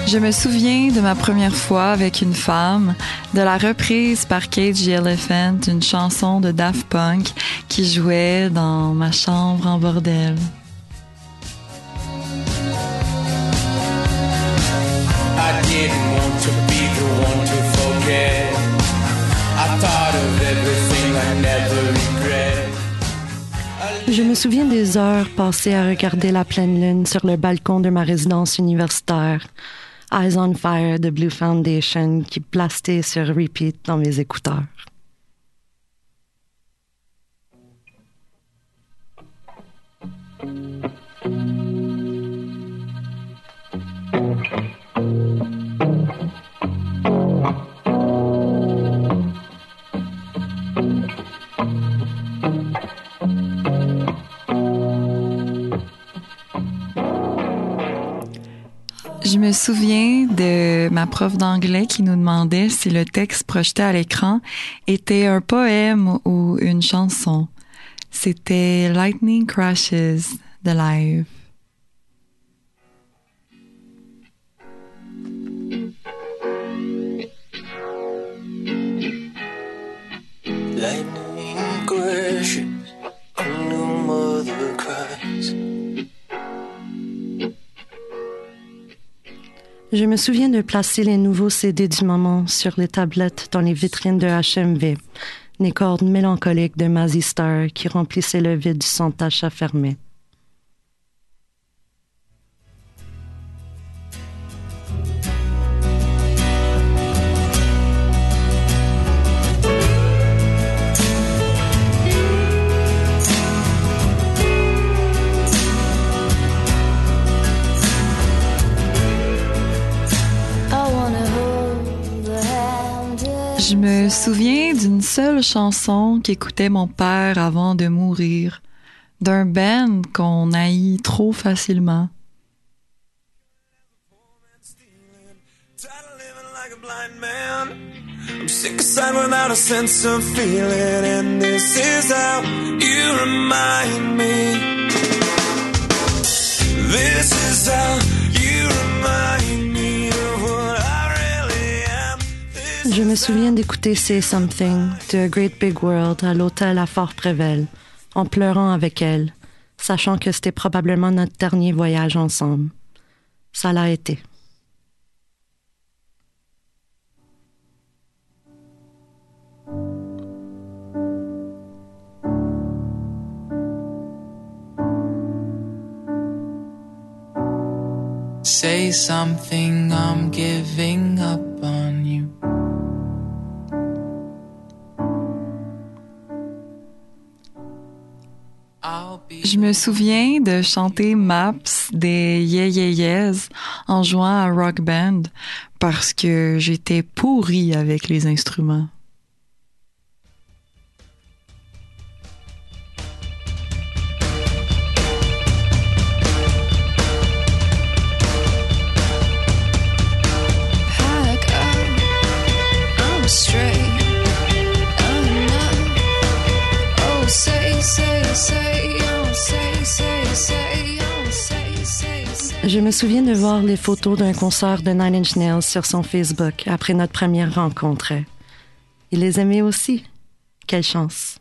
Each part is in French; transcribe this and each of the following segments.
Je me souviens de ma première fois avec une femme, de la reprise par Cage the Elephant d'une chanson de Daft Punk qui jouait dans ma chambre en bordel. I didn't want to be the one to forget. I thought of everything I never regret. Je me souviens des heures passées à regarder la pleine lune sur le balcon de ma résidence universitaire. Eyes on Fire de Blue Foundation qui blastait sur repeat dans mes écouteurs. Je me souviens de ma prof d'anglais qui nous demandait si le texte projeté à l'écran était un poème ou une chanson. C'était Lightning Crashes de Live. Lightning crashes, a new mother cries. Je me souviens de placer les nouveaux CD du moment sur les tablettes dans les vitrines de HMV, les cordes mélancoliques de Mazzy Star qui remplissaient le vide du centre d'achat fermé. Je me souviens d'une seule chanson qu'écoutait mon père avant de mourir, d'un band qu'on haït trop facilement. I'm sick aside without a sense of feeling, and this is how you remind me. This is how you remind me of what I really am. Je me souviens d'écouter Say Something de A Great Big World à l'hôtel à Fort-Prével, en pleurant avec elle, sachant que c'était probablement notre dernier voyage ensemble. Ça l'a été. Say something, I'm giving up on you. Je me souviens de chanter Maps des Yeah Yeah Yeahs en jouant à Rock Band parce que j'étais pourrie avec les instruments. Je me souviens de voir les photos d'un concert de Nine Inch Nails sur son Facebook après notre première rencontre. Il les aimait aussi. Quelle chance!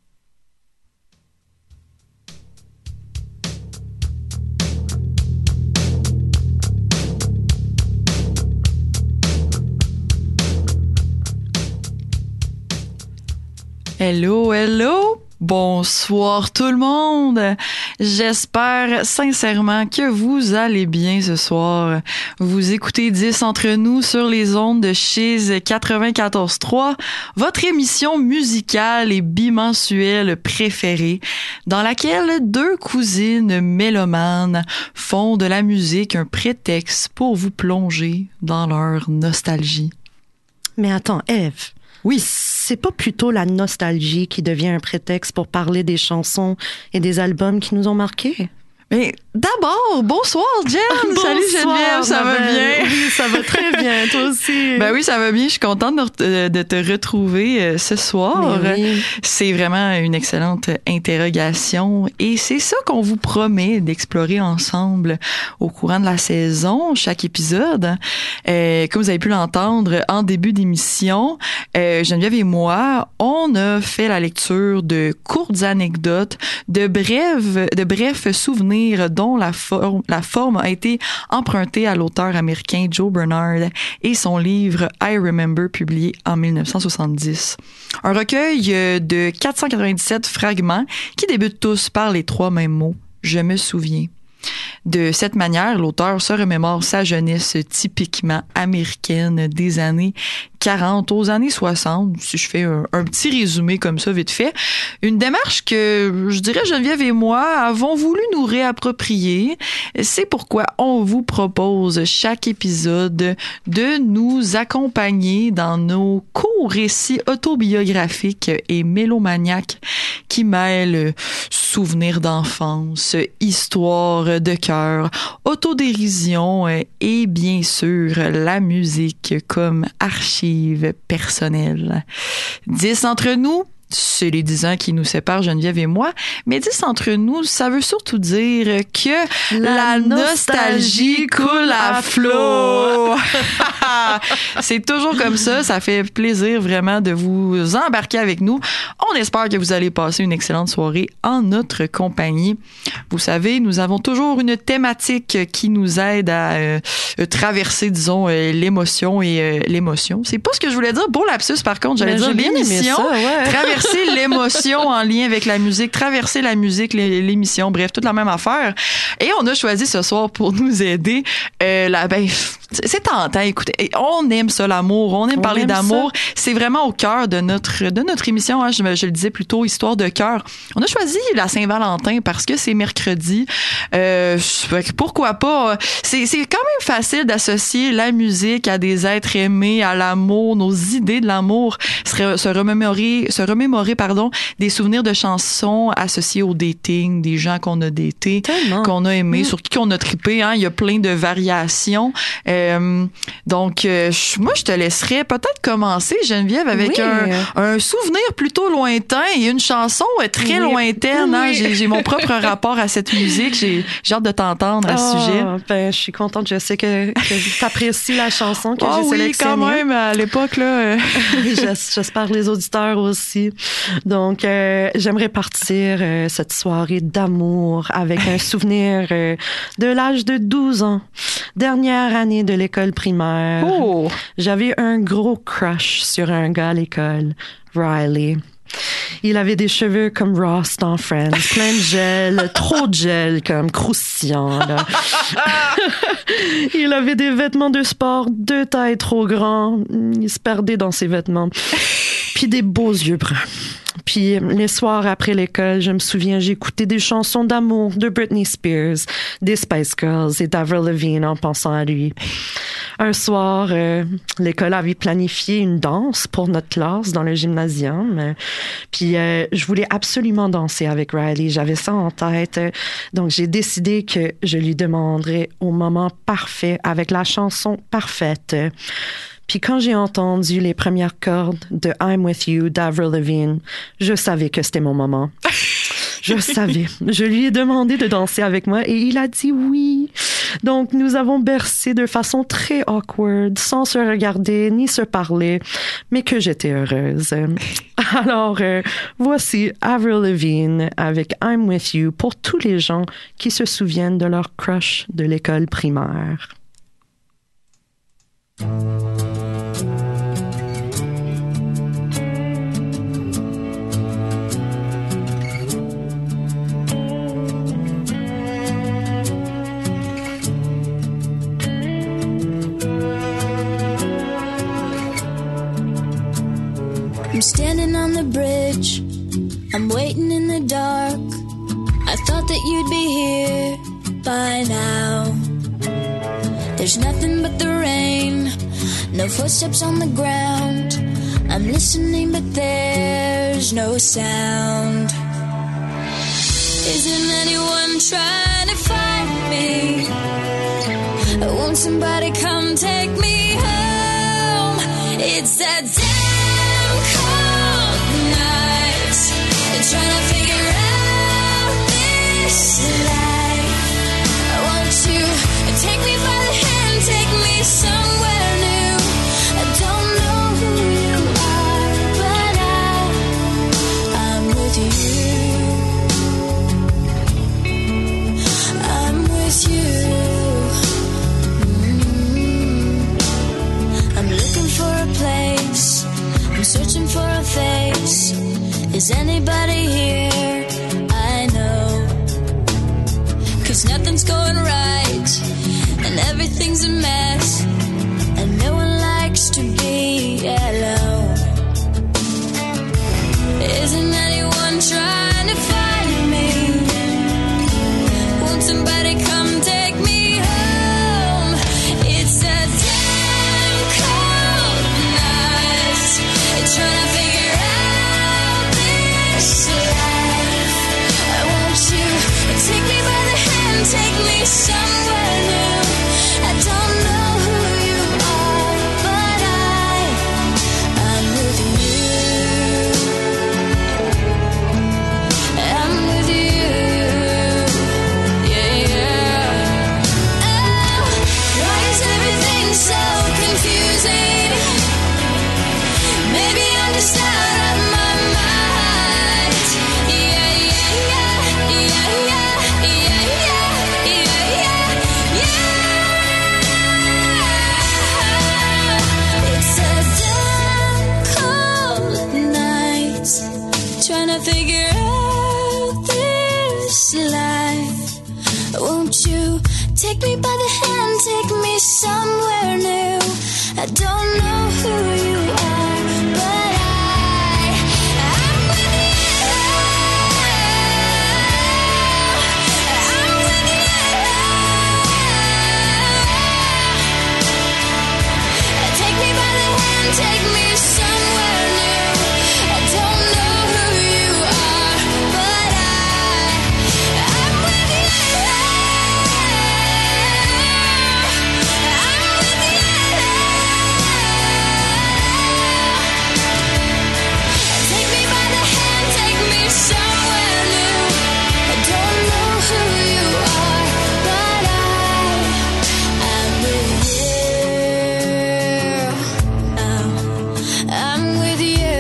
Hello, hello! Bonsoir tout le monde! J'espère sincèrement que vous allez bien ce soir. Vous écoutez 10 entre nous sur les ondes de Chiz 94.3, votre émission musicale et bimensuelle préférée, dans laquelle deux cousines mélomanes font de la musique un prétexte pour vous plonger dans leur nostalgie. Mais attends, Ève. Oui. C'est pas plutôt la nostalgie qui devient un prétexte pour parler des chansons et des albums qui nous ont marqués? Mais d'abord, bonsoir Jen. Salut Geneviève, ça va bien? Oui, ça va très bien, toi aussi. Ben oui, ça va bien. Je suis contente de te retrouver ce soir. Oui. C'est vraiment une excellente interrogation et c'est ça qu'on vous promet d'explorer ensemble au courant de la saison, chaque épisode. Comme vous avez pu l'entendre en début d'émission, Geneviève et moi, on a fait la lecture de courtes anecdotes, de brefs souvenirs dont la forme a été empruntée à l'auteur américain Joe Bernard et son livre I Remember, publié en 1970. Un recueil de 497 fragments qui débutent tous par les 3 mêmes mots « Je me souviens ». De cette manière, l'auteur se remémore sa jeunesse typiquement américaine des années 40 aux années 60, si je fais un petit résumé comme ça vite fait. Une démarche que, je dirais, Geneviève et moi avons voulu nous réapproprier. C'est pourquoi on vous propose chaque épisode de nous accompagner dans nos courts récits autobiographiques et mélomaniaques qui mêlent souvenirs d'enfance, histoire de cœur, autodérision et bien sûr la musique comme archive personnelle. 10 entre nous, c'est les 10 ans qui nous séparent, Geneviève et moi, mais 10 entre nous, ça veut surtout dire que la nostalgie coule à flot. C'est toujours comme ça fait plaisir vraiment de vous embarquer avec nous. On espère que vous allez passer une excellente soirée en notre compagnie. Vous savez, nous avons toujours une thématique qui nous aide à traverser, disons, l'émotion et l'émotion. C'est pas ce que je voulais dire. Beau lapsus, par contre, j'allais dire l'émission. Ça, ouais. Traverser l'émotion en lien avec la musique, traverser la musique, l'émission, bref, toute la même affaire. Et on a choisi ce soir pour nous aider c'est tentant, écoutez, on aime ça, l'amour, on aime parler d'amour. C'est vraiment au cœur de notre émission, hein, je le disais plus tôt, histoire de cœur. On a choisi la Saint-Valentin parce que c'est mercredi. Pourquoi pas? C'est quand même facile d'associer la musique à des êtres aimés, à l'amour, nos idées de l'amour, se remémorer, des souvenirs de chansons associées au dating, des gens qu'on a datés, qu'on a aimés, sur qui on a trippé, hein. Il y a plein de variations. Donc, moi, je te laisserais peut-être commencer, Geneviève, avec un souvenir plutôt lointain et une chanson très lointaine. Hein? J'ai mon propre rapport à cette musique. J'ai hâte de t'entendre à ce sujet. Ben, je suis contente. Je sais que tu apprécies la chanson que j'ai sélectionnée. Oui, quand même, à l'époque, là. J'espère les auditeurs aussi. Donc, j'aimerais partir cette soirée d'amour avec un souvenir de l'âge de 12 ans. Dernière année de l'école primaire. Oh! J'avais un gros crush sur un gars à l'école, Riley. Il avait des cheveux comme Ross dans Friends, plein de gel, trop de gel, comme croustillant. Là. Il avait des vêtements de sport 2 tailles trop grands. Il se perdait dans ses vêtements. Puis des beaux yeux bruns. Puis les soirs après l'école, je me souviens, j'écoutais des chansons d'amour de Britney Spears, des Spice Girls et d'Avril Lavigne en pensant à lui. Un soir, l'école avait planifié une danse pour notre classe dans le gymnasium. Puis je voulais absolument danser avec Riley. J'avais ça en tête. Donc j'ai décidé que je lui demanderais au moment parfait, avec la chanson parfaite. Puis quand j'ai entendu les premières cordes de I'm With You d'Avril Lavigne, je savais que c'était mon moment. Je savais. Je lui ai demandé de danser avec moi et il a dit oui. Donc, nous avons bercé de façon très awkward, sans se regarder ni se parler, mais que j'étais heureuse. Alors, voici Avril Lavigne avec I'm With You pour tous les gens qui se souviennent de leur crush de l'école primaire. I'm standing on the bridge, I'm waiting in the dark. I thought that you'd be here by now. There's nothing but the rain, no footsteps on the ground. I'm listening but there's no sound. Isn't anyone trying to me. Won't somebody come take me home? It's that damn cold night, trying to figure out this life. Won't you take me by the hand, take me somewhere new? I don't know who you are, but I'm with you. I'm with you. I'm looking for a place, I'm searching for a face. Is anybody here? I know, 'cause nothing's going right and everything's a mess, and no one likes to be alone. Isn't anyone trying to find me? Won't somebody come take me home? It's a damn cold night, trying to figure out this life. Won't you take me by the hand, take me somewhere new? I don't know who you are, but I'm with you. I'm with you. Yeah, yeah. Oh, why is everything so confusing? Maybe I'm just out of my mind. Yeah, yeah, yeah, yeah, yeah, yeah, yeah, yeah, yeah. It's a damn cold night, trying to figure out this life. Won't you take me by the hand, take me somewhere new? I don't know who you are, but I'm with you. I'm with you. Take me by the hand, take me somewhere new. I don't know who you are, but I'm with you. I'm with you. Take me by the hand, take me somewhere new. I don't know who you are, but I'm with you. I'm with you.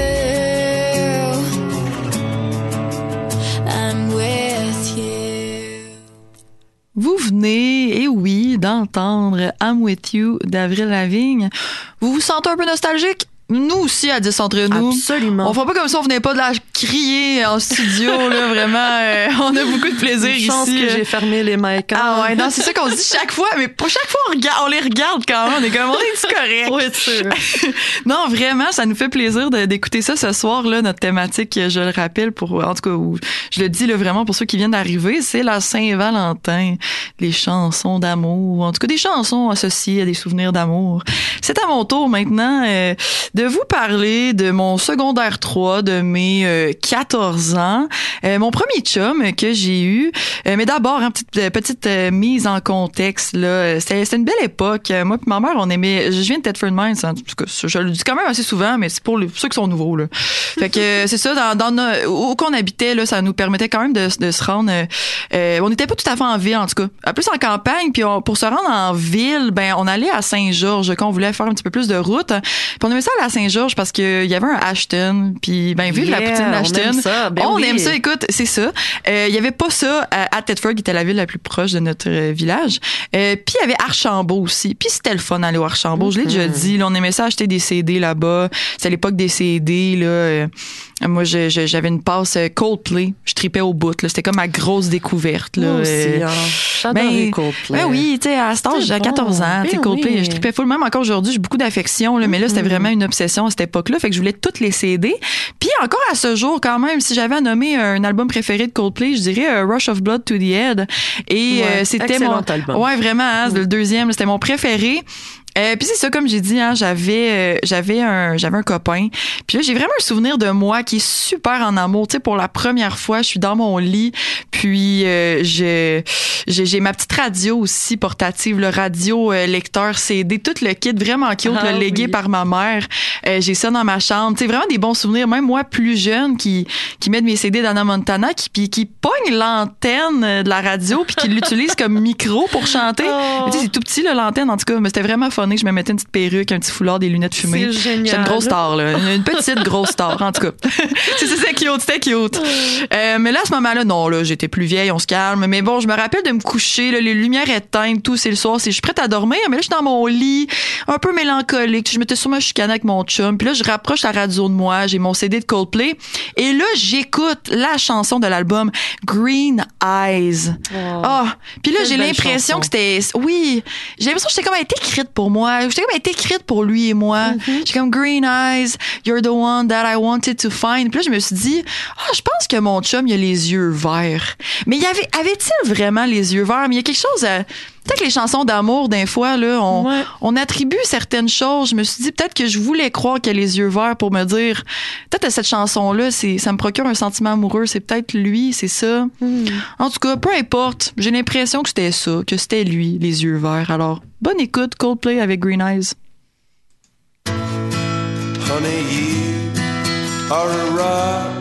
I'm with you. Vous venez, et oui, d'entendre I'm With You d'Avril Lavigne. Vous vous sentez un peu nostalgique? Nous aussi, à 10 entre nous. Absolument. On fera pas comme ça, on venait pas de la crier en studio, là, vraiment. On a beaucoup de plaisir Une chance ici. que j'ai fermé les mics. Ah ouais, non, c'est ça qu'on se dit chaque fois, mais pour chaque fois, on les regarde quand même. On est comme, on est correct. Oui, c'est sûr. Non, vraiment, ça nous fait plaisir d'écouter ça ce soir, là. Notre thématique, je le rappelle, en tout cas, je le dis, là, vraiment, pour ceux qui viennent d'arriver, c'est la Saint-Valentin. Les chansons d'amour. En tout cas, des chansons associées à des souvenirs d'amour. C'est à mon tour maintenant, de vous parler de mon secondaire 3, de mes 14 ans. Mon premier chum que j'ai eu. Mais d'abord, petite mise en contexte, là. C'était une belle époque. Moi et ma mère, on aimait... Je viens de Thetford Mines, en tout cas, je le dis quand même assez souvent, mais c'est pour ceux qui sont nouveaux, là. Fait que c'est ça, où qu'on habitait, là, ça nous permettait quand même de se rendre... on n'était pas tout à fait en ville, en tout cas. Plus en campagne, puis pour se rendre en ville, ben on allait à Saint-Georges quand on voulait faire un petit peu plus de route. Puis on aimait ça aller à Saint-Georges parce qu'il y avait un Ashton, puis ben vu la poutine d'Ashton, on aime ça. Écoute, c'est ça. Il y avait pas ça à Thetford, qui était la ville la plus proche de notre village. Puis il y avait Archambault aussi. Puis c'était le fun d'aller au Archambault. Je l'ai déjà dit. Là, on aimait ça acheter des CD là-bas. C'était à l'époque des CD là. Moi, j'avais une passe Coldplay. Je tripais au bout. Là. C'était comme ma grosse découverte. Là. Moi aussi, j'adorais Coldplay. Ben oui, tu sais, à cet âge, j'ai 14 ans. Tu sais, Coldplay, oui. Je tripais full. Même encore aujourd'hui, j'ai beaucoup d'affection. Là, mais là, c'était vraiment une obsession à cette époque-là. Fait que je voulais toutes les CD. Puis encore à ce jour, quand même, si j'avais à nommer un album préféré de Coldplay, je dirais Rush of Blood to the Head. Et c'était excellent album. Ouais, vraiment. Hein, le deuxième, c'était mon préféré. Puis c'est ça, comme j'ai dit, hein, j'avais un copain. Puis là, j'ai vraiment un souvenir de moi qui est super en amour. Tu sais, pour la première fois, je suis dans mon lit, puis j'ai ma petite radio aussi portative, le radio lecteur CD, tout le kit vraiment cute, légué par ma mère. J'ai ça dans ma chambre. Tu sais, vraiment des bons souvenirs. Même moi, plus jeune, qui met de mes CD d'Anna Montana, qui pogne l'antenne de la radio puis qui l'utilise comme micro pour chanter. Tu sais, c'est tout petit, là, l'antenne, en tout cas. Mais c'était vraiment funny. Je me mettais une petite perruque, un petit foulard, des lunettes fumées. C'est génial. J'étais une grosse star, là. Une petite grosse star, en tout cas. C'était cute. Mais là, à ce moment-là, non, là, j'étais plus vieille, on se calme. Mais bon, je me rappelle de me coucher, là, les lumières éteintes, tout, c'est le soir. Je suis prête à dormir, mais là, je suis dans mon lit, un peu mélancolique. Je m'étais sûrement chicanée avec mon chum. Puis là, je rapproche la radio de moi. J'ai mon CD de Coldplay. Et là, j'écoute la chanson de l'album Green Eyes. Puis là, j'ai l'impression que c'était... Oui, j'ai l'impression que c'était comme elle était écrite pour moi. J'étais comme elle était écrite pour lui et moi. J'ai comme Green Eyes, you're the one that I wanted to find. Puis là, je me suis dit, je pense que mon chum, il a les yeux verts. Mais avait-il vraiment les yeux verts? Mais il y a quelque chose... Peut-être que les chansons d'amour, d'un fois, là, on attribue certaines choses. Je me suis dit, peut-être que je voulais croire qu'il a les yeux verts pour me dire, peut-être que cette chanson-là, ça me procure un sentiment amoureux. C'est peut-être lui, c'est ça. En tout cas, peu importe. J'ai l'impression que c'était ça, que c'était lui, les yeux verts. Alors, bonne écoute, Coldplay avec Green Eyes. Honey, you are a rock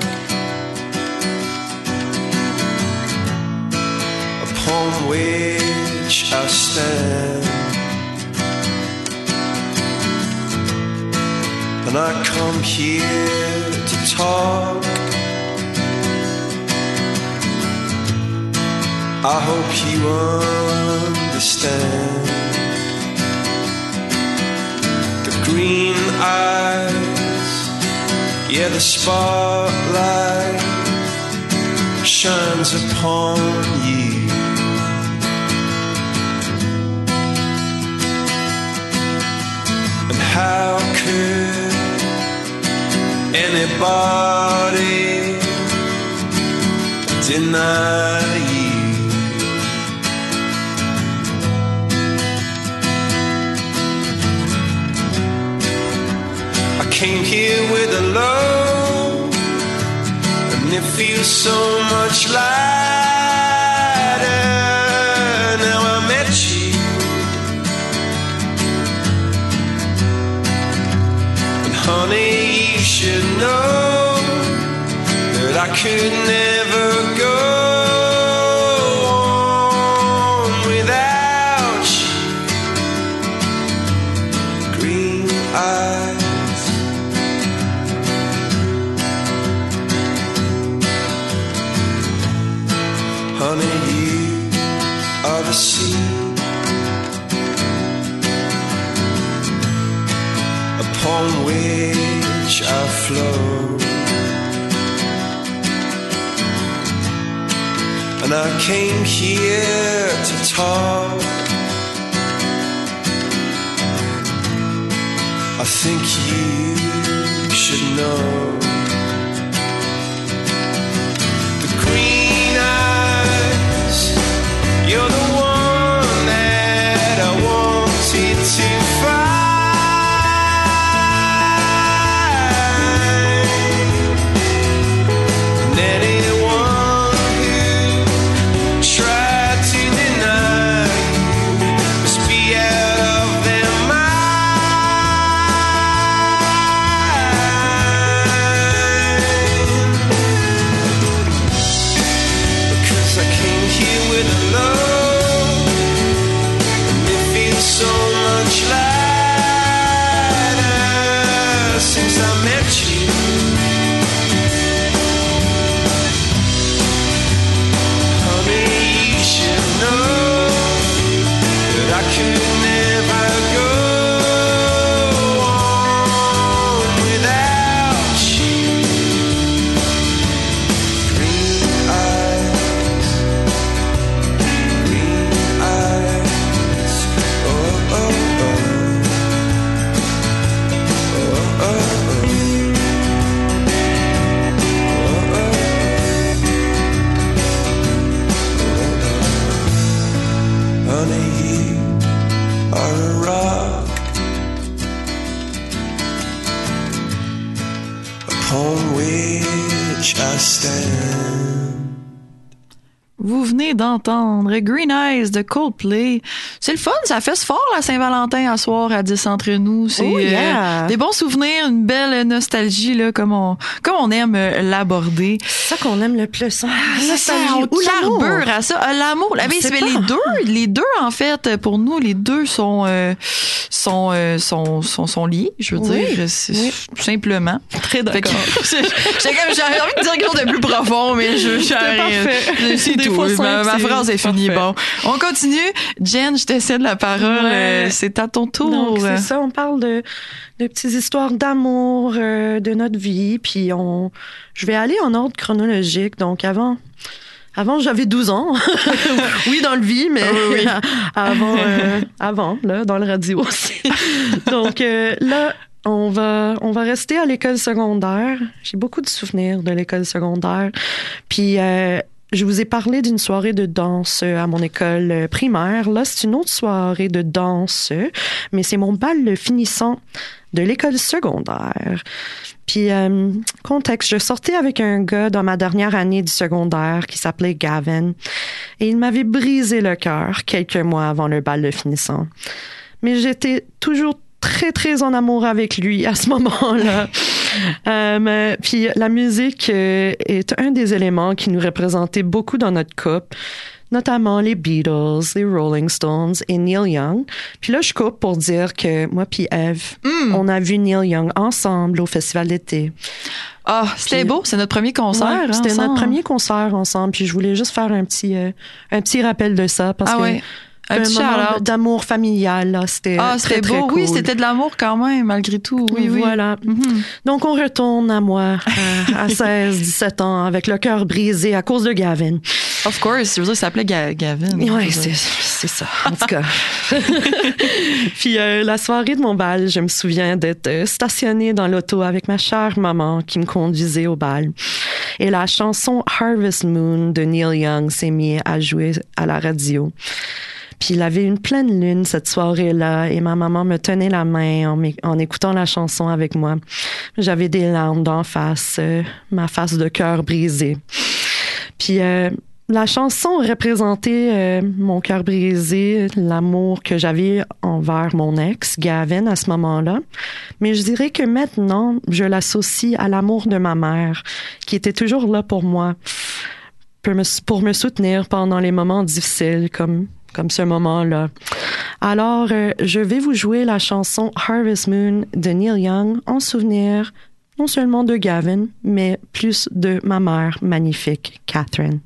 upon which I stand, and I come here to talk. I hope you understand. The green eyes, yeah, the spotlight shines upon you. How could anybody deny you? I came here with a load, and it feels so much lighter now I met you. Honey, you should know that I could never go on without you. Green eyes, honey, you are the sea upon which I flow, and I came here to talk. I think you should know. The green eyes, you're the one that I wanted to find. stand. Vous venez d'entendre Green Eyes de Coldplay. C'est le fun, ça fesse fort la Saint-Valentin à soir à 10 entre nous. C'est Oh, yeah. des bons souvenirs, une belle nostalgie là, comme on aime l'aborder. C'est ça qu'on aime le plus. Hein? C'est ça, Nostalgie. on Ou l'amour. carbure à ça. L'amour. On sait Mais pas. les deux en fait, pour nous, les deux sont liés. Je veux Oui, dire, c'est oui. simplement. Très Fait que, d'accord. j'avais envie de dire quelque chose de plus profond, mais parfait. c'est Des tout. fois, Ma simple, phrase est finie. parfait. Bon, on continue. Jen, je te cède la parole. Ouais. C'est à ton tour. Donc, c'est ça, on parle de petites histoires d'amour de notre vie. Puis, je vais aller en ordre chronologique. Donc, avant, j'avais 12 ans. Oui, dans le vie, mais Oui. avant, là, dans le radio aussi. Donc, là, on va rester à l'école secondaire. J'ai beaucoup de souvenirs de l'école secondaire. Puis, je vous ai parlé d'une soirée de danse à mon école primaire. Là, c'est une autre soirée de danse, mais c'est mon bal finissant de l'école secondaire. Puis, contexte, je sortais avec un gars dans ma dernière année du secondaire qui s'appelait Gavin. Et il m'avait brisé le cœur quelques mois avant le bal finissant. Mais j'étais toujours très, très en amour avec lui à ce moment-là. Puis la musique est un des éléments qui nous représentait beaucoup dans notre couple, notamment les Beatles, les Rolling Stones et Neil Young. Puis là, je coupe pour dire que moi puis Eve, on a vu Neil Young ensemble au festival d'été. Ah, c'était Puis- beau. C'est notre premier concert. Ouais, c'était ensemble. notre premier concert ensemble. Puis je voulais juste faire un petit rappel de ça parce Ah que ouais. Un petit moment shout-out. d'amour familial, là, c'était C'était très, beau. très Oui, cool. c'était de l'amour quand même, malgré tout. Oui, oui. Voilà. Mhm. Donc, on retourne à moi, à 16, 17 ans, avec le cœur brisé à cause de Gavin. Of course. Je veux dire, ça s'appelait Gavin. Oui, c'est ça. En tout cas. Puis, la soirée de mon bal, je me souviens d'être stationnée dans l'auto avec ma chère maman qui me conduisait au bal. Et la chanson Harvest Moon de Neil Young s'est mise à jouer à la radio. Puis il avait une pleine lune cette soirée-là et ma maman me tenait la main en écoutant la chanson avec moi. J'avais des larmes d'en face, ma face de cœur brisée. Puis la chanson représentait mon cœur brisé, l'amour que j'avais envers mon ex, Gavin, à ce moment-là. Mais je dirais que maintenant, je l'associe à l'amour de ma mère, qui était toujours là pour moi, pour me soutenir pendant les moments difficiles comme ce moment-là. Alors, je vais vous jouer la chanson Harvest Moon de Neil Young en souvenir non seulement de Gavin, mais plus de ma mère magnifique, Catherine.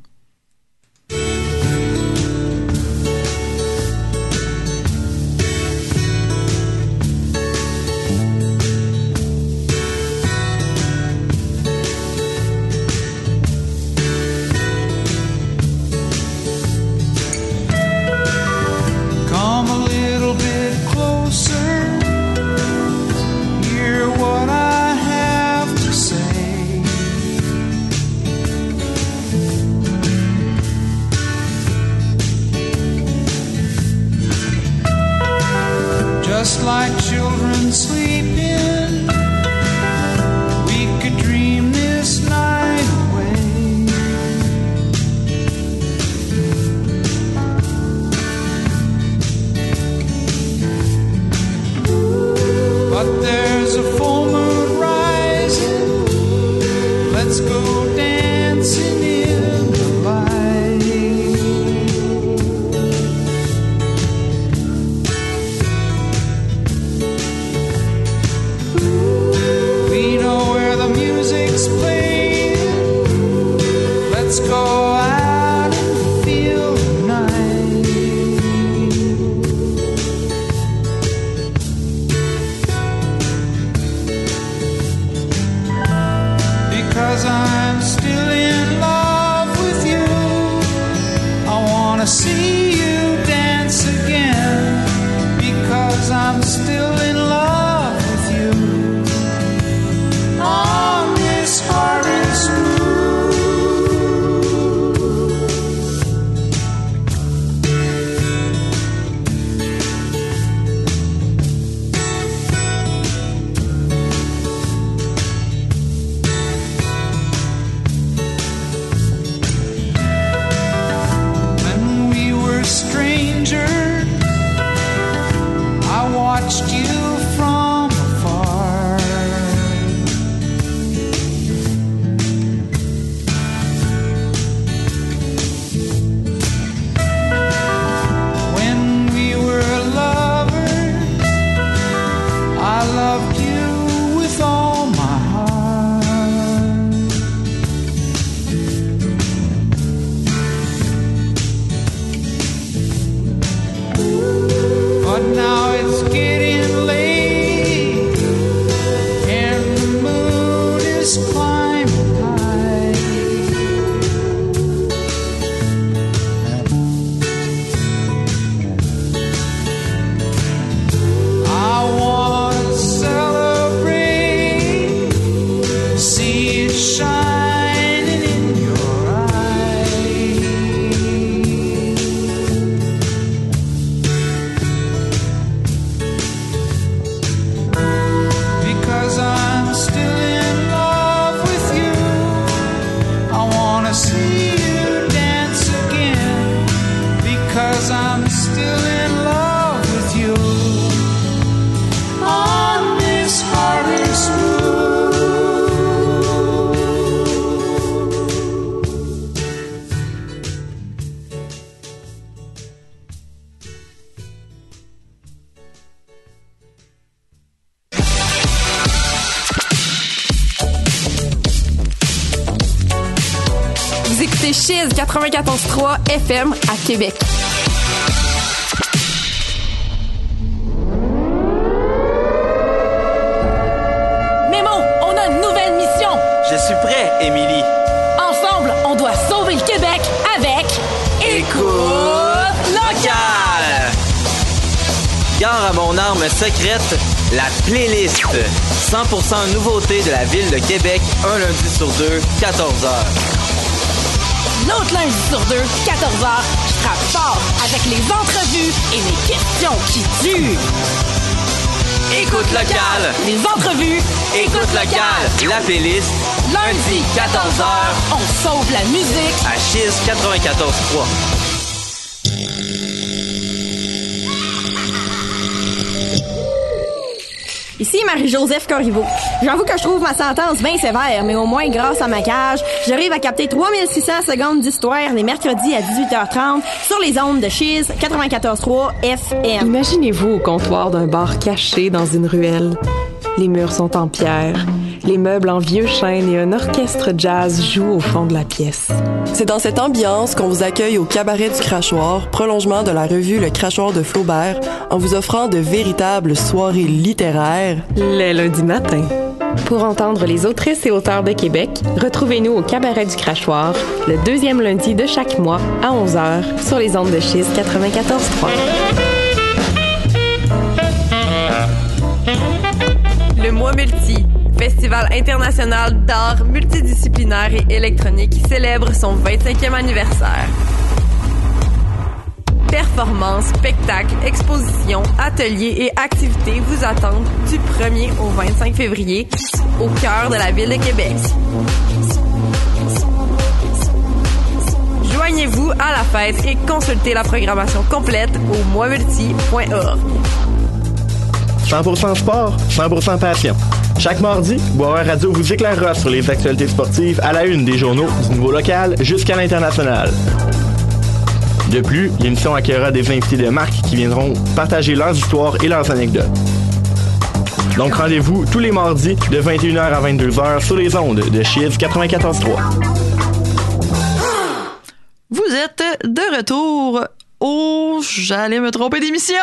Come a little bit closer. Hear what I have to say. Just like children sleeping, we could dream this night away. But there's a full moon rising. Let's go dancing in the light. Vous écoutez Chiz 94.3 FM à Québec. Mémo, on a une nouvelle mission. Je suis prêt, Émilie. Ensemble, on doit sauver le Québec avec Écoute locale. Gare à mon arme secrète, la playlist. 100% nouveauté de la ville de Québec, un lundi sur deux, 14h. L'autre lundi sur deux, 14h, je frappe fort avec les entrevues et les questions qui tuent. Écoute locale. Les entrevues, Écoute locale. La playlist. lundi, 14h, on sauve la musique. À Chiz 94.3. Ici Marie-Joseph Corriveau. J'avoue que je trouve ma sentence bien sévère, mais au moins grâce à ma cage, j'arrive à capter 3600 secondes d'histoire les mercredis à 18h30 sur les ondes de Chiz 94.3 FM. Imaginez-vous au comptoir d'un bar caché dans une ruelle. Les murs sont en pierre, les meubles en vieux chêne et un orchestre jazz joue au fond de la pièce. C'est dans cette ambiance qu'on vous accueille au Cabaret du Crachoir, prolongement de la revue Le Crachoir de Flaubert, en vous offrant de véritables soirées littéraires les lundis matins. Pour entendre les autrices et auteurs de Québec, retrouvez-nous au Cabaret du Crachoir, le deuxième lundi de chaque mois à 11h sur les ondes de Chiz 94.3. Le Mois Multi, Festival international d'art multidisciplinaire et électronique, célèbre son 25e anniversaire. Performances, spectacles, expositions, ateliers et activités vous attendent du 1er au 25 février au cœur de la ville de Québec. Joignez-vous à la fête et consultez la programmation complète au moismulti.org. 100% sport, 100% passion. Chaque mardi, Boisvert Radio vous éclairera sur les actualités sportives à la une des journaux du niveau local jusqu'à l'international. De plus, l'émission accueillera des invités de marque qui viendront partager leurs histoires et leurs anecdotes. Donc rendez-vous tous les mardis de 21h à 22h sur les ondes de Chiz 94.3. Vous êtes de retour au... J'allais me tromper d'émission!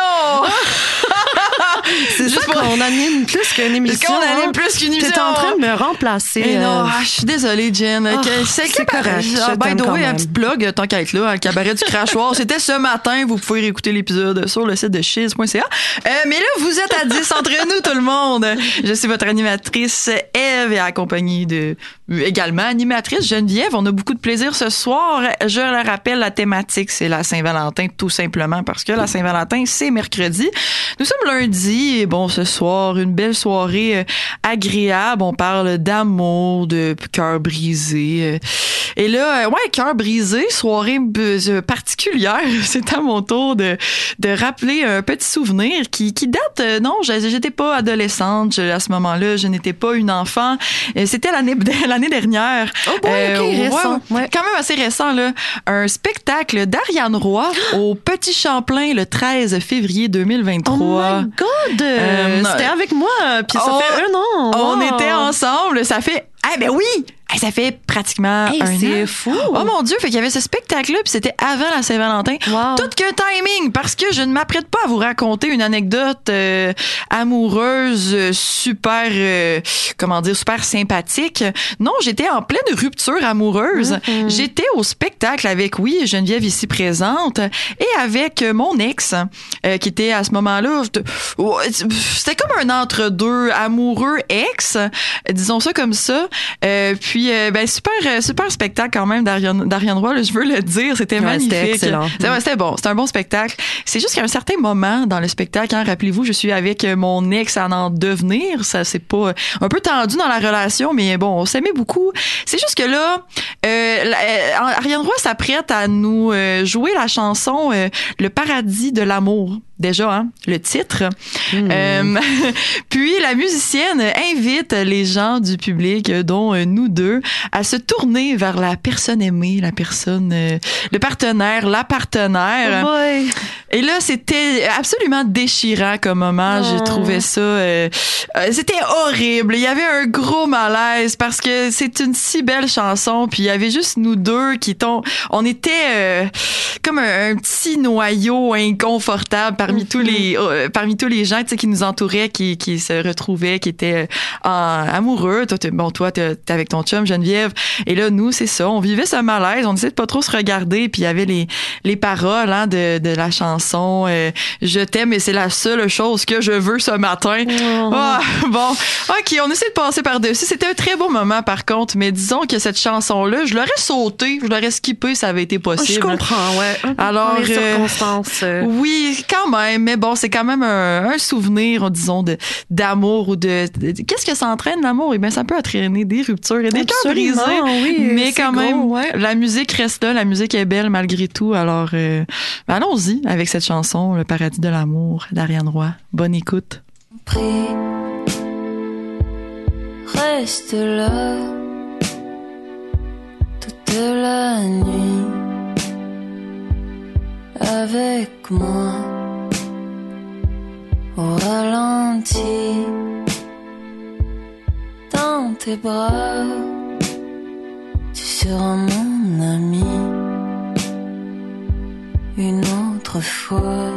C'est juste qu'on anime plus qu'une émission. Qu'on anime plus qu'une émission. T'es en train de me remplacer. Non, je suis désolée, Jen. C'est correct. By the way, un petit plug, tant qu'à être là, le Cabaret du Crachoir. C'était ce matin. Vous pouvez réécouter l'épisode sur le site de chiz.ca. Mais là, vous êtes à 10 entre nous, tout le monde. Je suis votre animatrice, Eve, et accompagnée de également animatrice Geneviève. On a beaucoup de plaisir ce soir. Je le rappelle, la thématique, c'est la Saint-Valentin, tout simplement, parce que la Saint-Valentin, c'est mercredi. Nous sommes lundi, et bon, ce soir, une belle soirée agréable. On parle d'amour, de cœur brisé. Et là, cœur brisé, soirée particulière. C'est à mon tour de rappeler un petit souvenir qui date, non, j'étais pas adolescente à ce moment-là, je n'étais pas une enfant. C'était l'année dernière. Oh boy, récent. Ouais. Quand même assez récent, là. Un spectacle d'Ariane Roy au Petit Champlain le 13 février 2023. Oh my God! C'était avec moi, puis ça fait un an. Wow. On était ensemble, ça fait... Ah ben oui! Ça fait pratiquement un an. C'est fou! Oh mon Dieu! Fait qu'il y avait ce spectacle-là, puis c'était avant la Saint-Valentin. Wow. Tout qu'un timing, parce que je ne m'apprête pas à vous raconter une anecdote amoureuse super, super sympathique. Non, j'étais en pleine rupture amoureuse. Mm-hmm. J'étais au spectacle avec, Geneviève ici présente, et avec mon ex, qui était à ce moment-là... C'était comme un entre-deux amoureux ex, disons ça comme ça. Puis super spectacle quand même d'Ariane Roy, là, je veux le dire, c'était magnifique. C'était excellent. C'était bon, c'était un bon spectacle. C'est juste qu'à un certain moment dans le spectacle, rappelez-vous, je suis avec mon ex à en devenir, ça c'est pas un peu tendu dans la relation, mais bon, on s'aimait beaucoup. C'est juste que là, Ariane Roy s'apprête à nous jouer la chanson Le paradis de l'amour. Déjà, le titre. Puis la musicienne invite les gens du public, dont nous deux, à se tourner vers la personne aimée, la personne, le partenaire, la partenaire. Oh boy. Et là, c'était absolument déchirant comme moment. J'ai trouvé ça... c'était horrible. Il y avait un gros malaise parce que c'est une si belle chanson. Puis il y avait juste nous deux on était comme un petit noyau inconfortable parmi tous les gens, tu sais, qui nous entouraient, qui se retrouvaient, qui étaient amoureux. Toi, t'es avec ton chum Geneviève, et là, nous, c'est ça, on vivait ce malaise, on essayait de pas trop se regarder, puis il y avait les paroles de la chanson Je t'aime et c'est la seule chose que je veux ce matin. Bon, OK, on essaie de passer par-dessus. C'était un très beau moment, par contre, mais disons que cette chanson-là, je l'aurais sauté, je l'aurais skippé, ça avait été possible. Je comprends, ouais. Alors, les circonstances. Oui, quand même, mais bon, c'est quand même un souvenir, disons, d'amour ou de qu'est-ce que ça entraîne, l'amour? Eh bien, ça peut entraîner des ruptures et des cœurs brisés. Oui, mais quand même, ouais. La musique reste là, la musique est belle malgré tout. Alors, allons-y avec cette chanson, Le paradis de l'amour, d'Ariane Roy. Bonne écoute. Prie, reste là toute la nuit avec moi au ralenti dans tes bras. Tu seras mon ami une autre fois.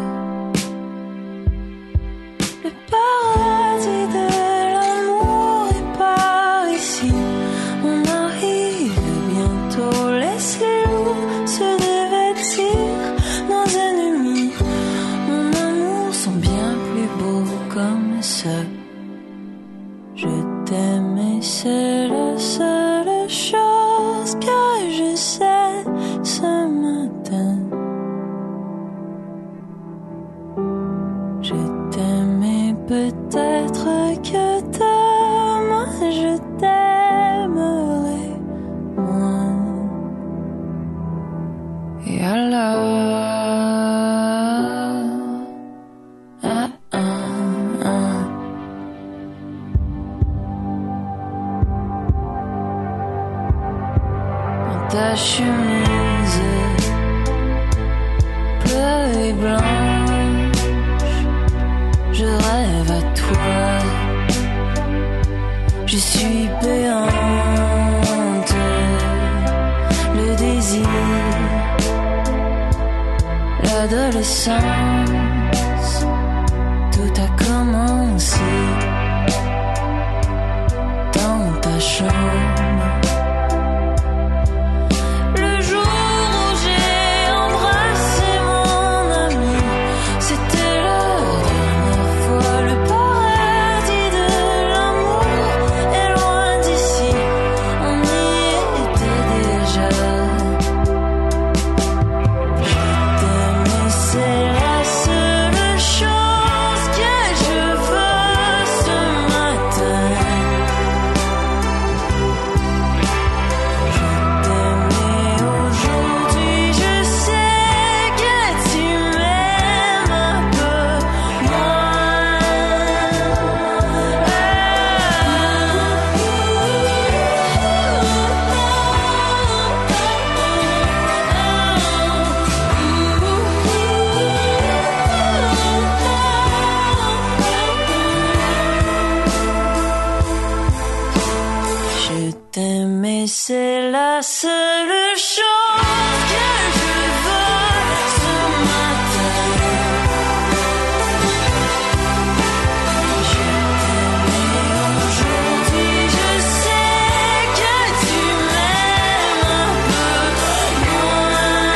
Le paradis de l'amour est par ici. On arrive bientôt. Laissez-nous se dévêtir. Nos ennemis, mon amour, sont bien plus beaux comme ça. Je t'aime et c'est la seule chose que je sais ce matin. Je t'aime et peut-être que demain je t'aimerai moins. Et alors dans ta chemise bleu et blanche, je rêve à toi. Je suis béante, le désir, l'adolescence, tout a commencé dans ta chambre. C'est la seule chose que je veux ce matin. Je t'aime aujourd'hui, je sais que tu m'aimes un peu moins.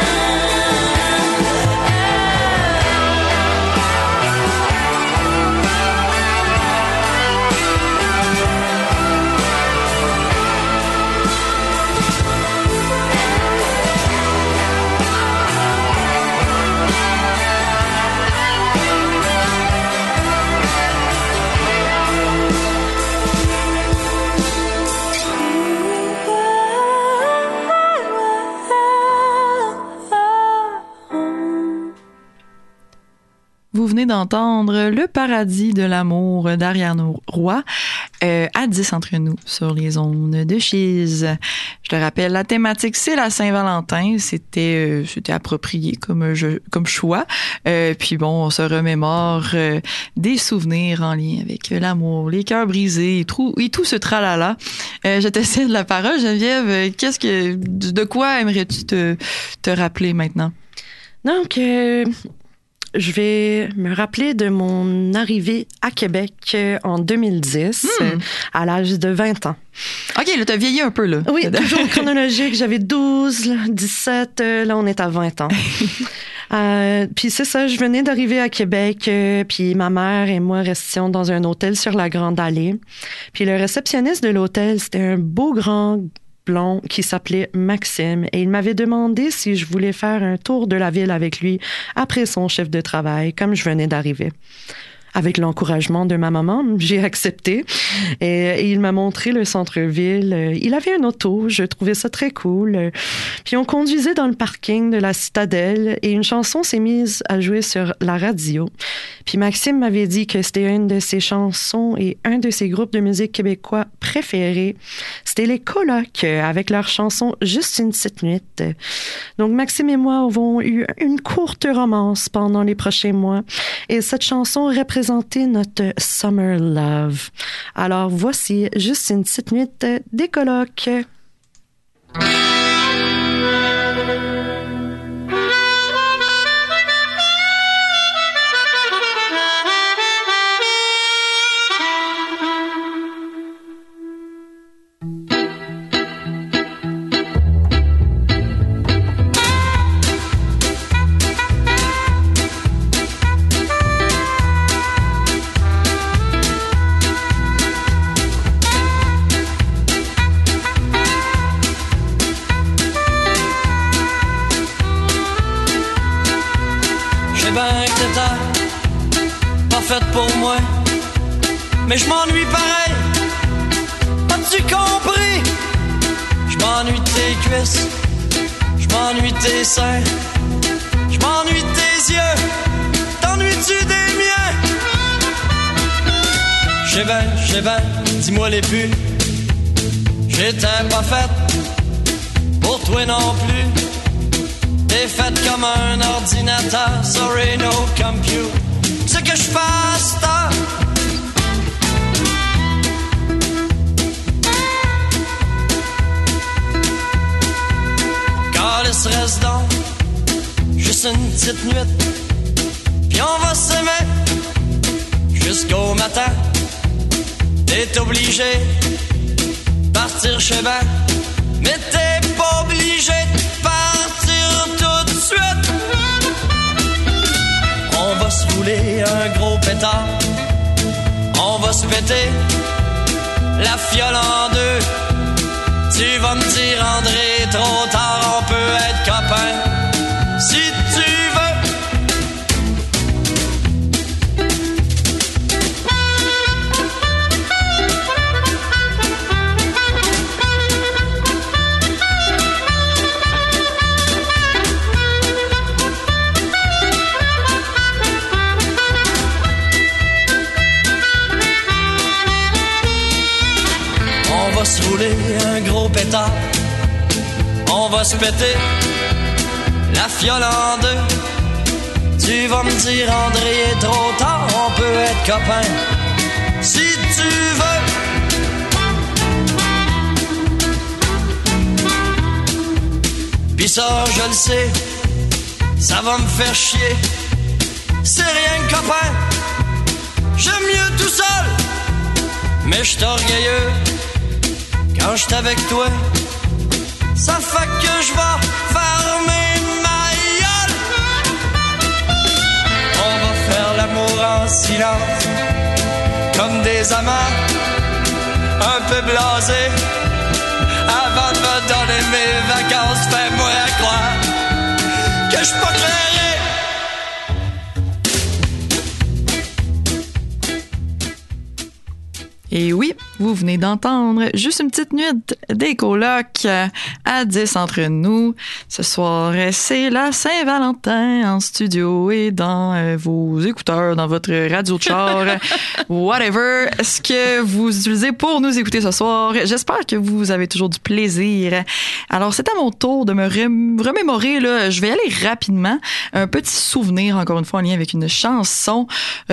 Vous venez d'entendre Le paradis de l'amour d'Ariane Roy. à 10 entre nous sur les ondes de Chiz. Je te rappelle, la thématique, c'est la Saint-Valentin. C'était approprié comme choix. Puis bon, on se remémore des souvenirs en lien avec l'amour, les cœurs brisés et tout ce tralala. Je te cède la parole, Geneviève. De quoi aimerais-tu te rappeler maintenant? Donc, je vais me rappeler de mon arrivée à Québec en 2010, à l'âge de 20 ans. OK, là, t'as vieilli un peu, là. Oui, toujours chronologique. J'avais 12, 17, là, on est à 20 ans. Puis c'est ça, je venais d'arriver à Québec, puis ma mère et moi restions dans un hôtel sur la Grande Allée. Puis le réceptionniste de l'hôtel, c'était un beau grand blond qui s'appelait Maxime et il m'avait demandé si je voulais faire un tour de la ville avec lui après son chiffre de travail, comme je venais d'arriver. Avec l'encouragement de ma maman, j'ai accepté et il m'a montré le centre-ville. Il avait une auto, je trouvais ça très cool. Puis on conduisait dans le parking de la Citadelle et une chanson s'est mise à jouer sur la radio. Puis Maxime m'avait dit que c'était une de ses chansons et un de ses groupes de musique québécois préférés. C'était les Colocs avec leur chanson « Juste une petite nuit ». Donc Maxime et moi avons eu une courte romance pendant les prochains mois et cette chanson représente notre Summer Love. Alors voici Juste une petite nuit des Colocs. Faite pour moi, mais je m'ennuie pareil. As-tu compris? Je m'ennuie de tes cuisses, je m'ennuie de tes seins, je m'ennuie de tes yeux. T'ennuies-tu des miens? Je sais ben, dis-moi les plus. J'étais pas faite pour toi non plus. T'es faite comme un ordinateur, sorry no compute. Ce que je fasse tant. Calice reste donc juste une petite nuit, puis on va s'aimer jusqu'au matin. T'es obligé de partir chez ben, mais t'es pas obligé de partir tout de suite. On va se rouler un gros pétard, on va se péter la fiole en deux. Tu vas me dire André, trop tard, on peut être copains si tu veux. On va se rouler un gros pétard, on va se péter la fiole en deux. Tu vas me dire André, trop tard, on peut être copains si tu veux. Pis ça, je le sais, ça va me faire chier. C'est rien que copain, j'aime mieux tout seul, mais j'suis orgueilleux. Quand j'suis avec toi, ça fait que je vais fermer ma gueule. On va faire l'amour en silence, comme des amants, un peu blasés. Avant de me donner mes vacances, fais-moi croire que j'suis pas clairé. Et oui, Vous venez d'entendre juste une petite nuit des colocs à 10 entre nous. Ce soir, c'est la Saint-Valentin en studio et dans vos écouteurs, dans votre radio de char, whatever. Ce que vous utilisez pour nous écouter ce soir. J'espère que vous avez toujours du plaisir. Alors, c'est à mon tour de me remémorer, là. Je vais aller rapidement. Un petit souvenir, encore une fois, en lien avec une chanson.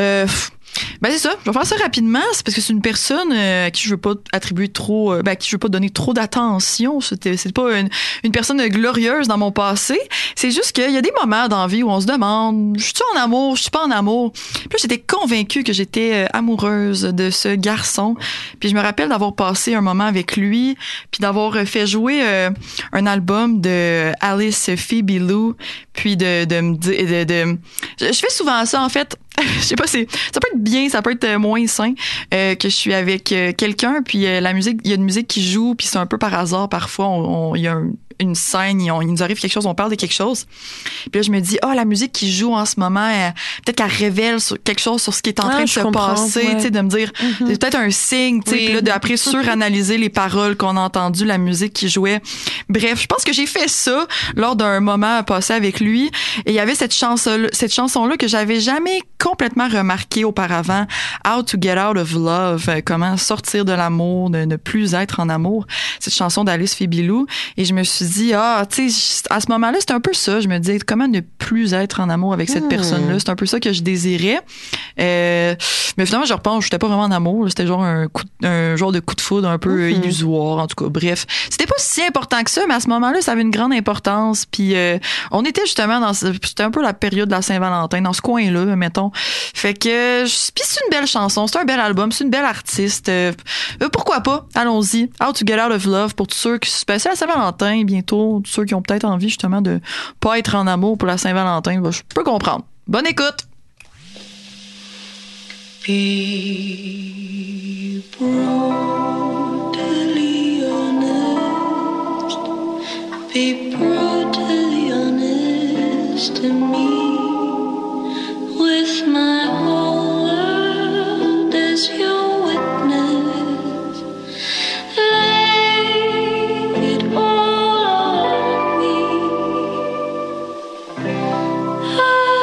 Ben c'est ça, je vais faire ça rapidement, c'est parce que c'est une personne à qui je veux pas attribuer trop, à qui je veux pas donner trop d'attention. C'est pas une personne glorieuse dans mon passé. C'est juste qu'il y a des moments dans la vie où on se demande, je suis en amour, je suis pas en amour. Puis là, j'étais convaincue que j'étais amoureuse de ce garçon. Puis je me rappelle d'avoir passé un moment avec lui, puis d'avoir fait jouer un album de Alice Phoebe Lou, puis de me dire, je fais souvent ça en fait. Je sais pas, ça peut être bien, ça peut être moins sain que je suis avec quelqu'un, puis la musique, il y a une musique qui joue, puis c'est un peu par hasard parfois, il y a une scène, il nous arrive quelque chose, on parle de quelque chose, puis là je me dis la musique qui joue en ce moment, peut-être qu'elle révèle quelque chose sur ce qui est en train de se passer, tu sais, de me dire c'est peut-être un signe, tu sais, puis là d'après suranalyser les paroles qu'on a entendues, la musique qui jouait. Bref, je pense que j'ai fait ça lors d'un moment passé avec lui, et il y avait cette chanson-là que j'avais jamais complètement remarqué auparavant, How to Get Out of Love, comment sortir de l'amour, de ne plus être en amour, cette chanson d'Alice Phoebe Lou, et je me suis dit, tu sais, à ce moment-là, c'était un peu ça, je me disais, comment ne plus être en amour avec cette personne-là, c'est un peu ça que je désirais, mais finalement, je repense, j'étais pas vraiment en amour, c'était genre un genre de coup de foudre un peu illusoire, en tout cas, bref, c'était pas si important que ça, mais à ce moment-là, ça avait une grande importance, puis on était justement c'était un peu la période de la Saint-Valentin, dans ce coin-là, mettons. Fait que puis c'est une belle chanson, c'est un bel album, c'est une belle artiste. Pourquoi pas? Allons-y. How to Get Out of Love pour tous ceux qui c'est la Saint-Valentin bientôt, tous ceux qui ont peut-être envie justement de pas être en amour pour la Saint-Valentin. Je peux comprendre. Bonne écoute. Be brutally honest. Be brutally honest to me. With my whole world as your witness, lay it all on me. I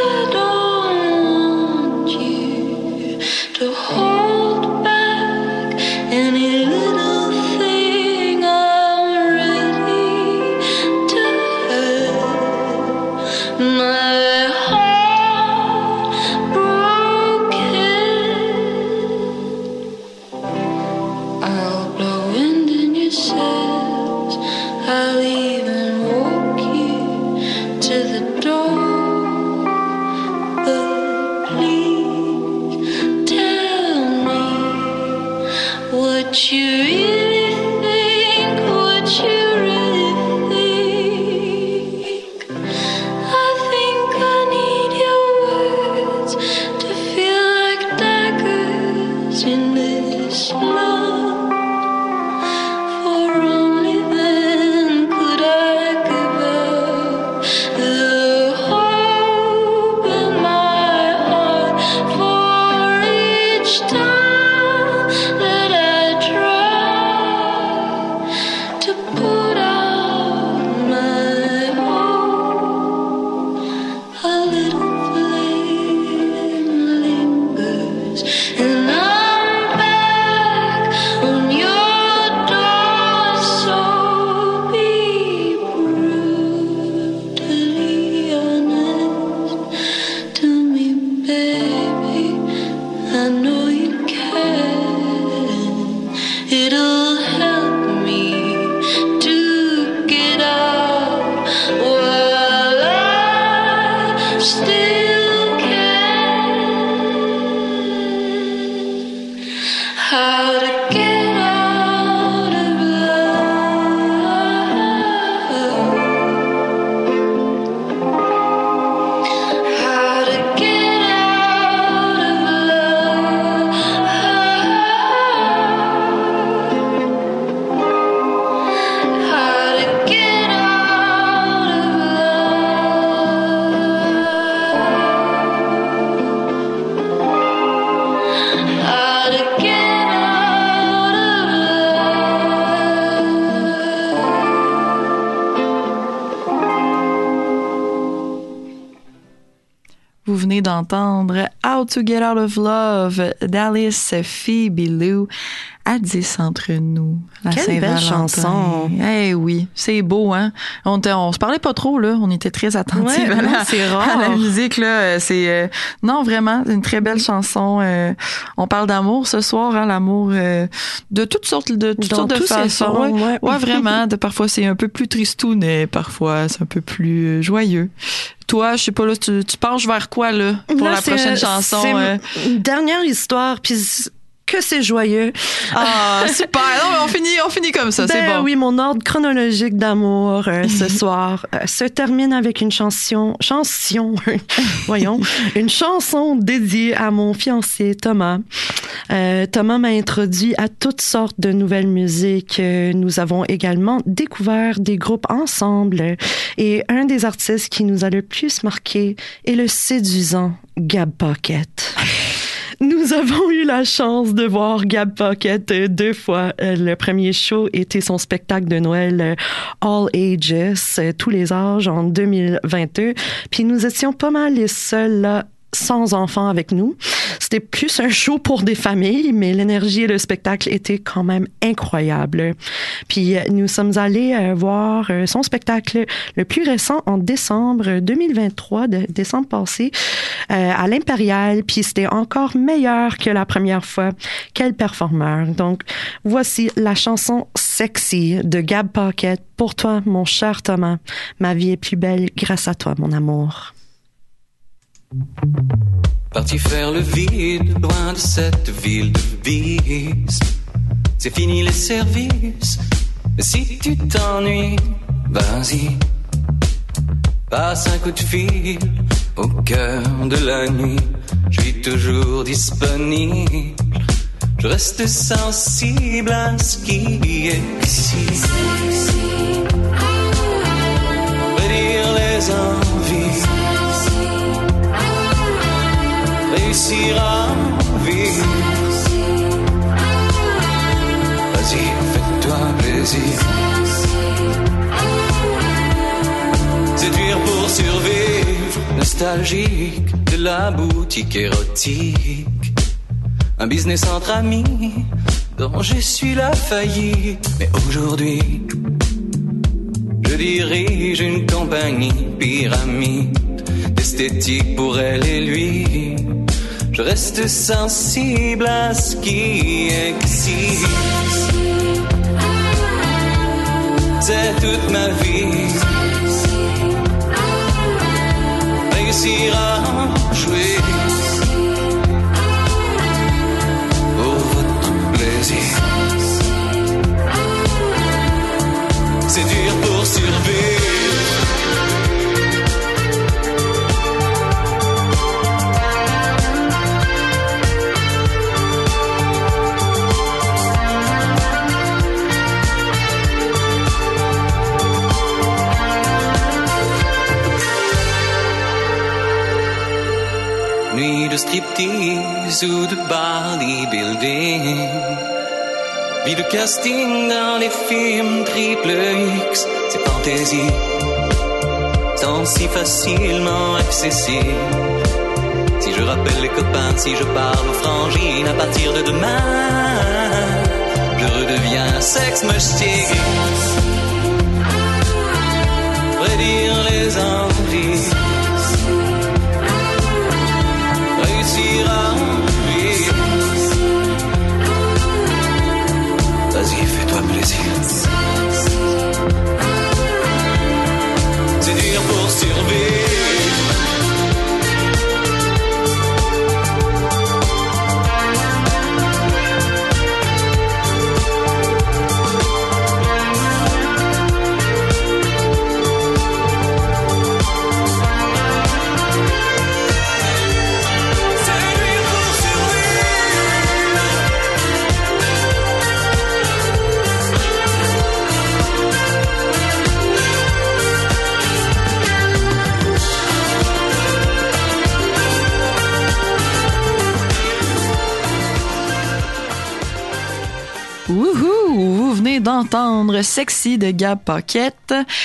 don't want you to hold back any little thing. I'm ready to hurt my heart. Vous venez d'entendre How to Get Out of Love d'Alice Phoebe Lou à 10 entre nous. Quelle belle chanson. Eh oui, c'est beau, hein? On se parlait pas trop, là. On était très attentifs c'est rare. à la musique, là. Non, vraiment, une très belle chanson. On parle d'amour ce soir, hein, l'amour de toutes sortes de façons. Ouais, vraiment. Parfois, c'est un peu plus tristoun, mais parfois, c'est un peu plus joyeux. Toi, je sais pas, là, tu penches vers quoi, là, pour la prochaine chanson? C'est une dernière histoire, puis que c'est joyeux. Ah, super! Non, mais on finit comme ça, c'est bon. Oui, mon ordre chronologique d'amour ce soir se termine avec une chanson, voyons, une chanson dédiée à mon fiancé Thomas. Thomas m'a introduit à toutes sortes de nouvelles musiques. Nous avons également découvert des groupes ensemble et un des artistes qui nous a le plus marqué est le séduisant Gab Pocket. Nous avons eu la chance de voir Gab Pocket 2 fois. Le premier show était son spectacle de Noël All Ages, tous les âges, en 2022. Puis nous étions pas mal les seuls là, sans enfants avec nous. C'était plus un show pour des familles, mais l'énergie et le spectacle étaient quand même incroyables. Puis nous sommes allés voir son spectacle le plus récent en décembre 2023, décembre passé, à l'Impérial. Puis c'était encore meilleur que la première fois. Quel performeur. Donc voici la chanson Sexy de Gab Pocket pour toi, mon cher Thomas. Ma vie est plus belle grâce à toi, mon amour. Parti faire le vide, loin de cette ville de vice. C'est fini les services. Si tu t'ennuies, vas-y. Passe un coup de fil au cœur de la nuit. Je suis toujours disponible. Je reste sensible à ce qui est ici. Redire les envies. Réussir à vivre. Vas-y, fais-toi plaisir. Séduire pour survivre. Nostalgique de la boutique érotique. Un business entre amis dont je suis la faillite. Mais aujourd'hui, je dirige une compagnie pyramide d'esthétique pour elle et lui. Je reste sensible à ce qui existe. C'est toute ma vie. Réussir à jouer pour votre plaisir. C'est dur pour survivre. Nuit de striptease ou de bodybuilding. Vie de casting dans les films triple X. Ces fantaisies sont si facilement accessibles. Si je rappelle les copains, si je parle aux frangines, à partir de demain, je redeviens sex machine. Prédire les envies. Réussir à vivre. Vas-y, fais-toi plaisir. C'est dur pour survivre. Wouhou! Vous venez d'entendre Sexy de Gab Pocket.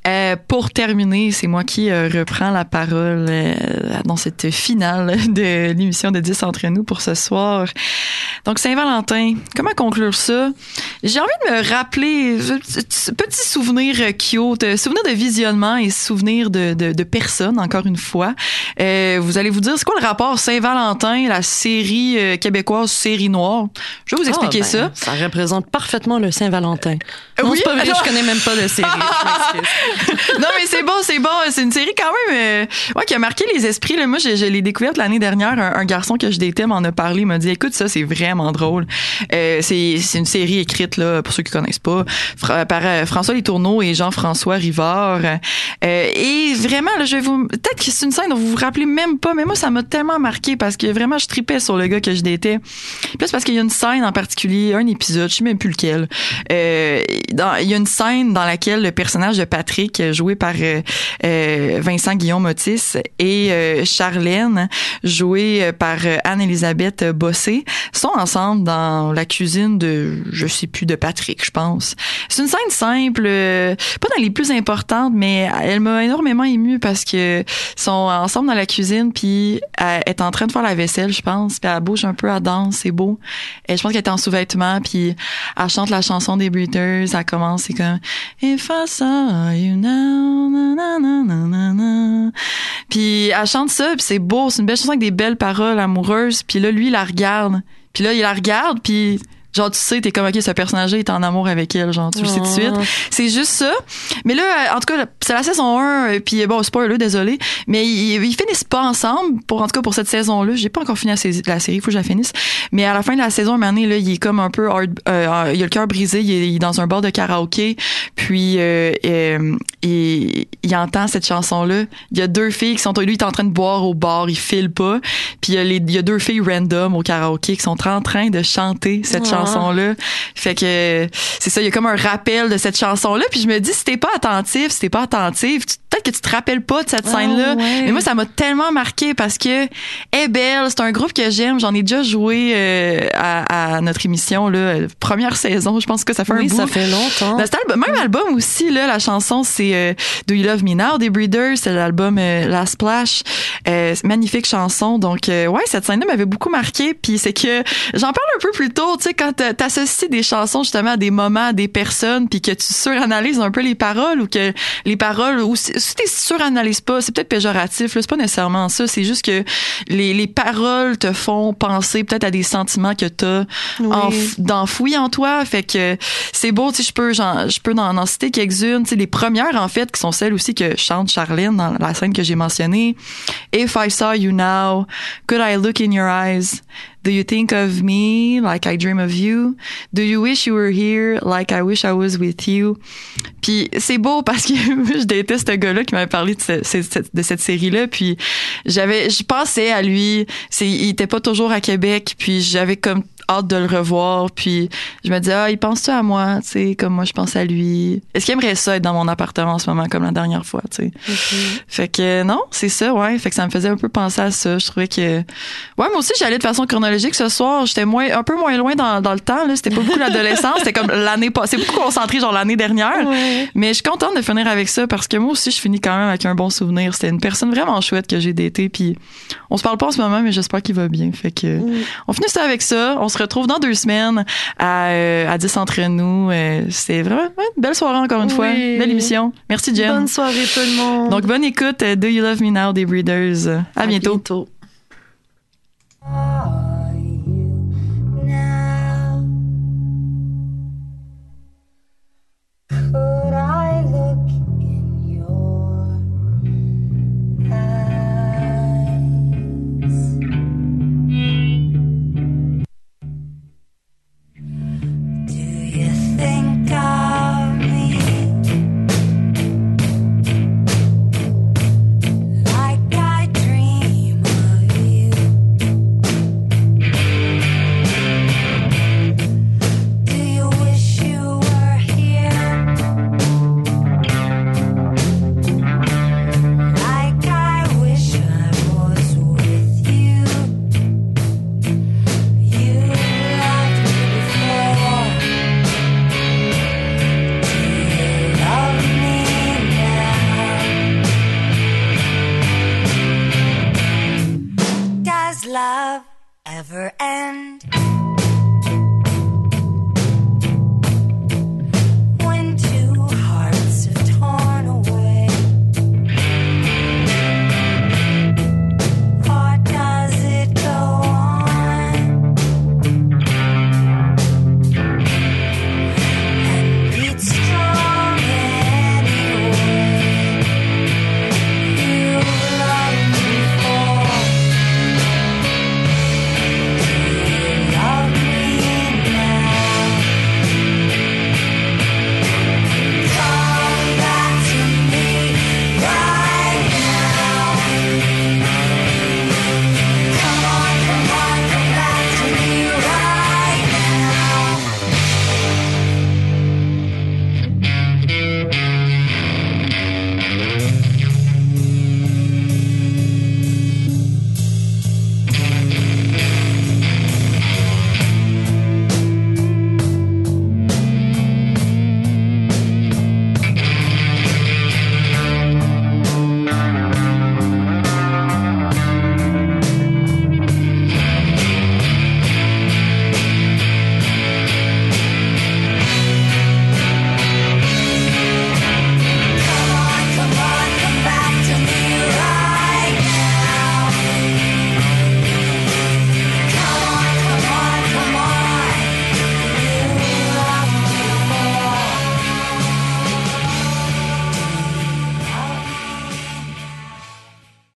Pour terminer, c'est moi qui reprends la parole dans cette finale de l'émission de 10 entre nous pour ce soir. Donc, Saint-Valentin, comment conclure ça? J'ai envie de me rappeler petit souvenir cute, souvenir de visionnement et souvenir de personnes, encore une fois. Vous allez vous dire, c'est quoi le rapport Saint-Valentin, la série québécoise Série Noire? Je vais vous expliquer ça. Ça représente parfaitement le Saint-Valentin. Non, Oui, c'est pas vrai, alors... je connais même pas de série. Non, mais c'est bon. C'est une série quand même qui a marqué les esprits. Là. Moi, je l'ai découverte l'année dernière. Un garçon que je datais m'en a parlé, m'a dit, écoute, ça, c'est vraiment drôle. C'est une série écrite, là, pour ceux qui connaissent pas, par François Letourneau et Jean-François Rivard. Et vraiment, là, peut-être que c'est une scène dont vous vous rappelez même pas, mais moi, ça m'a tellement marqué parce que vraiment, je tripais sur le gars que je datais. Puis c'est parce qu'il y a une scène en particulier, un épisode, je sais même plus lequel. Il y a une scène dans laquelle le personnage de Patrick, joué par Vincent Guillaume-Otis, et Charlène, jouée par Anne-Élisabeth Bossé, sont ensemble dans la cuisine de, je sais plus, de Patrick, je pense. C'est une scène simple, pas dans les plus importantes, mais elle m'a énormément émue parce que sont ensemble dans la cuisine, puis elle est en train de faire la vaisselle, je pense, puis elle bouge un peu, elle danse, c'est beau. Et je pense qu'elle est en sous-vêtements, puis elle chante la chanson des Breeders, elle commence, c'est comme If I saw you now, na na na na na na. Puis elle chante ça, puis c'est beau, c'est une belle chanson avec des belles paroles amoureuses, puis là, lui, il la regarde. Puis là, il la regarde, puis genre, tu sais, t'es comme, OK, ce personnage-là est en amour avec elle, genre, tu le sais tout de suite. C'est juste ça. Mais là, en tout cas, c'est la saison 1, puis bon, spoiler, désolé, mais ils finissent pas ensemble, en tout cas, pour cette saison-là. J'ai pas encore fini la série, il faut que je la finisse. Mais à la fin de la saison, un moment donné, là, il est comme un peu il a le cœur brisé, il est dans un bar de karaoké, puis il entend cette chanson-là. Il y a deux filles qui sont, lui, il est en train de boire au bar, il file pas, puis il y a deux filles random au karaoké qui sont en train de chanter cette chanson-là. Fait que c'est ça, il y a comme un rappel de cette chanson-là, puis je me dis, si t'es pas attentif, peut-être que tu te rappelles pas de cette scène-là. Ouais. Mais moi, ça m'a tellement marqué parce que elle est belle, c'est un groupe que j'aime, j'en ai déjà joué à notre émission, là, première saison, je pense que ça fait un bout. Oui, ça fait longtemps. Même album aussi, là, la chanson, c'est Do You Love Me Now des Breeders, c'est l'album La Splash. Magnifique chanson. Donc, ouais, cette scène-là m'avait beaucoup marqué, puis c'est que, j'en parle un peu plus tôt, tu sais, quand t'associes des chansons justement à des moments, à des personnes, puis que tu suranalyses un peu les paroles, ou que les paroles, ou si tu suranalyses pas, c'est peut-être péjoratif, là, c'est pas nécessairement ça, c'est juste que les paroles te font penser peut-être à des sentiments que t'as d'enfouis en toi, fait que c'est beau, tu sais, je peux en citer quelques-unes, tu sais, les premières en fait, qui sont celles aussi que chante Charlène dans la scène que j'ai mentionnée. If I saw you now, could I look in your eyes? Do you think of me like I dream of you? Do you wish you were here like I wish I was with you? Puis c'est beau parce que je déteste ce gars-là qui m'avait parlé de cette série-là, puis je pensais à lui, il était pas toujours à Québec, puis j'avais comme hâte de le revoir, puis je me disais, il pense-tu à moi, tu sais, comme moi je pense à lui. Est-ce qu'il aimerait ça être dans mon appartement en ce moment comme la dernière fois, tu sais? Fait que non, c'est ça, ouais. Fait que ça me faisait un peu penser à ça. Je trouvais que, ouais, moi aussi j'allais de façon chronologique ce soir. J'étais un peu moins loin dans le temps, là. C'était pas beaucoup l'adolescence, c'était comme l'année passée, beaucoup concentré genre l'année dernière. Ouais. Mais je suis contente de finir avec ça parce que moi aussi je finis quand même avec un bon souvenir. C'était une personne vraiment chouette que j'ai datée, puis on se parle pas en ce moment, mais j'espère qu'il va bien. Fait que on finit ça avec ça. On se retrouve dans 2 semaines à 10 entre nous. C'est vraiment une belle soirée encore une fois. Belle émission. Merci Jen. Bonne soirée tout le monde. Donc bonne écoute. Do You Love Me Now des Breeders. À bientôt. Think of me like I dream of Never